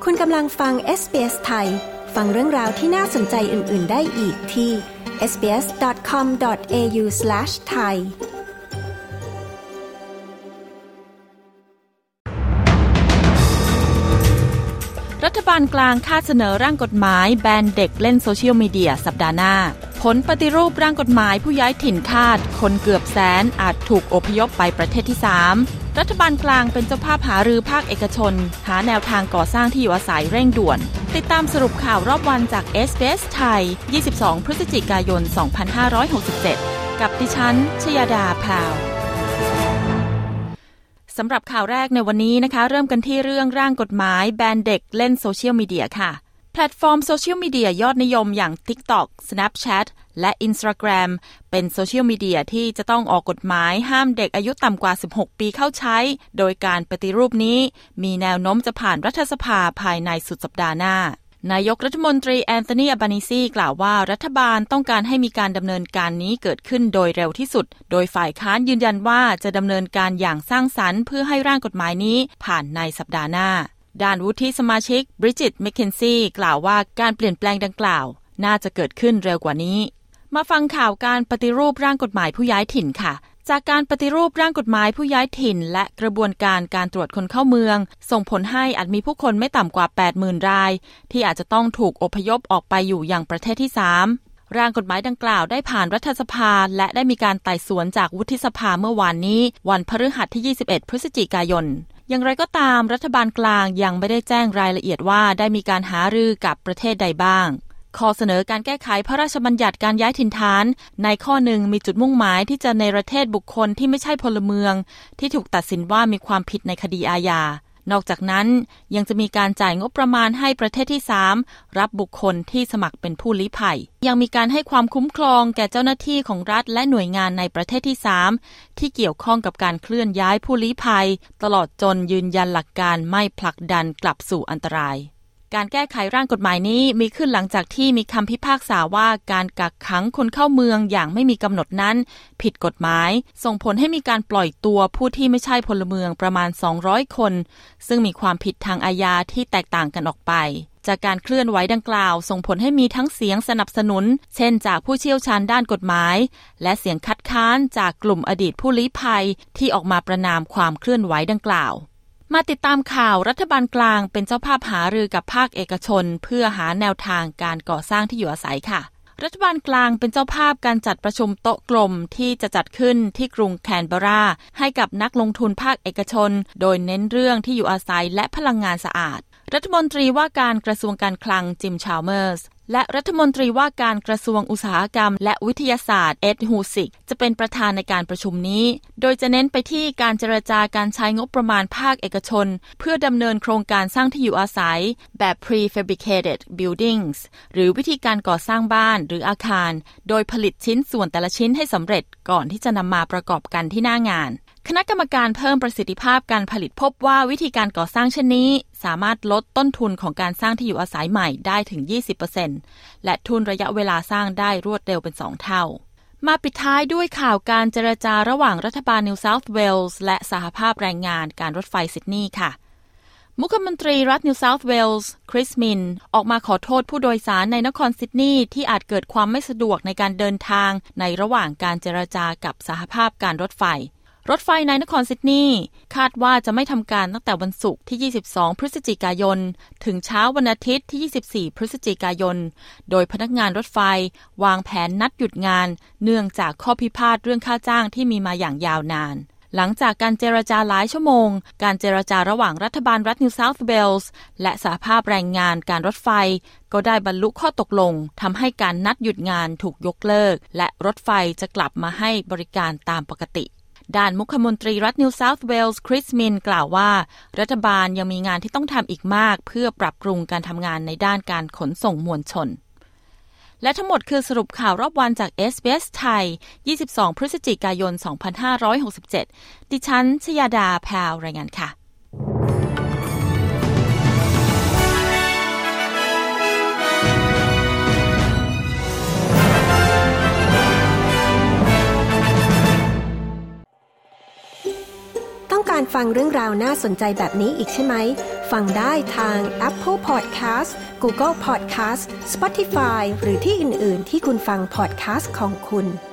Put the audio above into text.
คุณกำลังฟัง SBS ไทยฟังเรื่องราวที่น่าสนใจอื่นๆได้อีกที่ sbs.com.au/thai รัฐบาลกลางคาดเสนอร่างกฎหมายแบนเด็กเล่นโซเชียลมีเดียสัปดาห์หน้าผลปฏิรูปร่างกฎหมายผู้ย้ายถิ่นคาดคนเกือบแสนอาจถูกอพยพไปประเทศที่ 3 รัฐบาลกลางเป็นเจ้าภาพหารือภาคเอกชนหาแนวทางก่อสร้างที่อยู่อาศัยเร่งด่วนติดตามสรุปข่าวรอบวันจาก SBS ไทย 22 พฤศจิกายน 2567 กับดิฉันชยดาพาวสำหรับข่าวแรกในวันนี้นะคะเริ่มกันที่เรื่องร่างกฎหมายแบนเด็กเล่นโซเชียลมีเดียค่ะแพลตฟอร์มโซเชียลมีเดียยอดนิยมอย่าง TikTok, Snapchat และ Instagram เป็นโซเชียลมีเดียที่จะต้องออกกฎหมายห้ามเด็กอายุต่ำกว่า 16 ปีเข้าใช้โดยการปฏิรูปนี้มีแนวโน้มจะผ่านรัฐสภาภายในสุดสัปดาห์หน้านายกรัฐมนตรีแอนโทนี อัลบานีซีกล่าวว่ารัฐบาลต้องการให้มีการดำเนินการนี้เกิดขึ้นโดยเร็วที่สุดโดยฝ่ายค้านยืนยันว่าจะดำเนินการอย่างสร้างสรรค์เพื่อให้ร่างกฎหมายนี้ผ่านในสัปดาห์หน้าด้านวุฒิสมาชิกบริจิต แมคเคนซี่กล่าวว่าการเปลี่ยนแปลงดังกล่าวน่าจะเกิดขึ้นเร็วกว่านี้มาฟังข่าวการปฏิรูปร่างกฎหมายผู้ย้ายถิ่นค่ะจากการปฏิรูปร่างกฎหมายผู้ย้ายถิ่นและกระบวนการการตรวจคนเข้าเมืองส่งผลให้อาจมีผู้คนไม่ต่ำกว่า 80,000 รายที่อาจจะต้องถูกอพยพออกไปอยู่ยังประเทศที่ 3 ร่างกฎหมายดังกล่าวได้ผ่านรัฐสภาและได้มีการไต่สวนจากวุฒิสภาเมื่อวานนี้วันพฤหัสที่ 21 พฤศจิกายนอย่างไรก็ตามรัฐบาลกลางยังไม่ได้แจ้งรายละเอียดว่าได้มีการหารือกับประเทศใดบ้างข้อเสนอการแก้ไขพระราชบัญญัติการย้ายถิ่นฐานในข้อหนึ่งมีจุดมุ่งหมายที่จะเนรเทศบุคคลที่ไม่ใช่พลเมืองที่ถูกตัดสินว่ามีความผิดในคดีอาญานอกจากนั้นยังจะมีการจ่ายงบประมาณให้ประเทศที่ 3รับบุคคลที่สมัครเป็นผู้ลี้ภัยยังมีการให้ความคุ้มครองแก่เจ้าหน้าที่ของรัฐและหน่วยงานในประเทศที่ 3ที่เกี่ยวข้องกับการเคลื่อนย้ายผู้ลี้ภัยตลอดจนยืนยันหลักการไม่ผลักดันกลับสู่อันตรายการแก้ไขร่างกฎหมายนี้มีขึ้นหลังจากที่มีคำพิพากษาว่าการกักขังคนเข้าเมืองอย่างไม่มีกำหนดนั้นผิดกฎหมายส่งผลให้มีการปล่อยตัวผู้ที่ไม่ใช่พลเมืองประมาณ200คนซึ่งมีความผิดทางอาญาที่แตกต่างกันออกไปจากการเคลื่อนไหวดังกล่าวส่งผลให้มีทั้งเสียงสนับสนุนเช่นจากผู้เชี่ยวชาญด้านกฎหมายและเสียงคัดค้านจากกลุ่มอดีตผู้ลี้ภัยที่ออกมาประณามความเคลื่อนไหวดังกล่าวมาติดตามข่าวรัฐบาลกลางเป็นเจ้าภาพหารือกับภาคเอกชนเพื่อหาแนวทางการก่อสร้างที่อยู่อาศัยค่ะรัฐบาลกลางเป็นเจ้าภาพการจัดประชุมโต๊ะกลมที่จะจัดขึ้นที่กรุงแคนเบอร์ราให้กับนักลงทุนภาคเอกชนโดยเน้นเรื่องที่อยู่อาศัยและพลังงานสะอาดรัฐมนตรีว่าการกระทรวงการคลังจิม ชาลเมอร์สและรัฐมนตรีว่าการกระทรวงอุตสาหกรรมและวิทยาศาสตร์เอ็ด ฮูซิกจะเป็นประธานในการประชุมนี้โดยจะเน้นไปที่การเจรจาการใช้งบประมาณภาคเอกชนเพื่อดำเนินโครงการสร้างที่อยู่อาศัยแบบ prefabricated buildings หรือวิธีการก่อสร้างบ้านหรืออาคารโดยผลิตชิ้นส่วนแต่ละชิ้นให้สำเร็จก่อนที่จะนำมาประกอบกันที่หน้างานคณะกรรมการเพิ่มประสิทธิภาพการผลิตพบว่าวิธีการก่อสร้างเช่นนี้สามารถลดต้นทุนของการสร้างที่อยู่อาศัยใหม่ได้ถึง 20% และทุนระยะเวลาสร้างได้รวดเร็วเป็น2เท่ามาปิดท้ายด้วยข่าวการเจรจาระหว่างรัฐบาลนิวเซาท์เวลส์และสหภาพแรงงานการรถไฟซิดนีย์ค่ะมุขมนตรีรัฐนิวเซาท์เวลส์คริสมินออกมาขอโทษผู้โดยสารในนครซิดนีย์ที่อาจเกิดความไม่สะดวกในการเดินทางในระหว่างการเจรจากับสหภาพการรถไฟในนครซิดนีย์คาดว่าจะไม่ทำการตั้งแต่วันศุกร์ที่ 22 พฤศจิกายนถึงเช้าวันอาทิตย์ที่ 24 พฤศจิกายนโดยพนักงานรถไฟวางแผนนัดหยุดงานเนื่องจากข้อพิพาทเรื่องค่าจ้างที่มีมาอย่างยาวนานหลังจากการเจรจาหลายชั่วโมงการเจรจาระหว่างรัฐบาลรัฐนิวเซาท์เวลส์และสหภาพแรงงานการรถไฟก็ได้บรรลุข้อตกลงทำให้การนัดหยุดงานถูกยกเลิกและรถไฟจะกลับมาให้บริการตามปกติด้านมุขมนตรีรัฐนิวเซาท์เวลส์คริสมินกล่าวว่ารัฐบาลยังมีงานที่ต้องทำอีกมากเพื่อปรับปรุงการทำงานในด้านการขนส่งมวลชนและทั้งหมดคือสรุปข่าวรอบวันจาก SBS ไทย 22 พฤศจิกายน 2567 ดิฉันชยดาพาวรายงานค่ะต้องการฟังเรื่องราวน่าสนใจแบบนี้อีกใช่ไหมฟังได้ทาง Apple Podcast Google Podcast Spotify หรือที่อื่นๆที่คุณฟัง podcast ของคุณ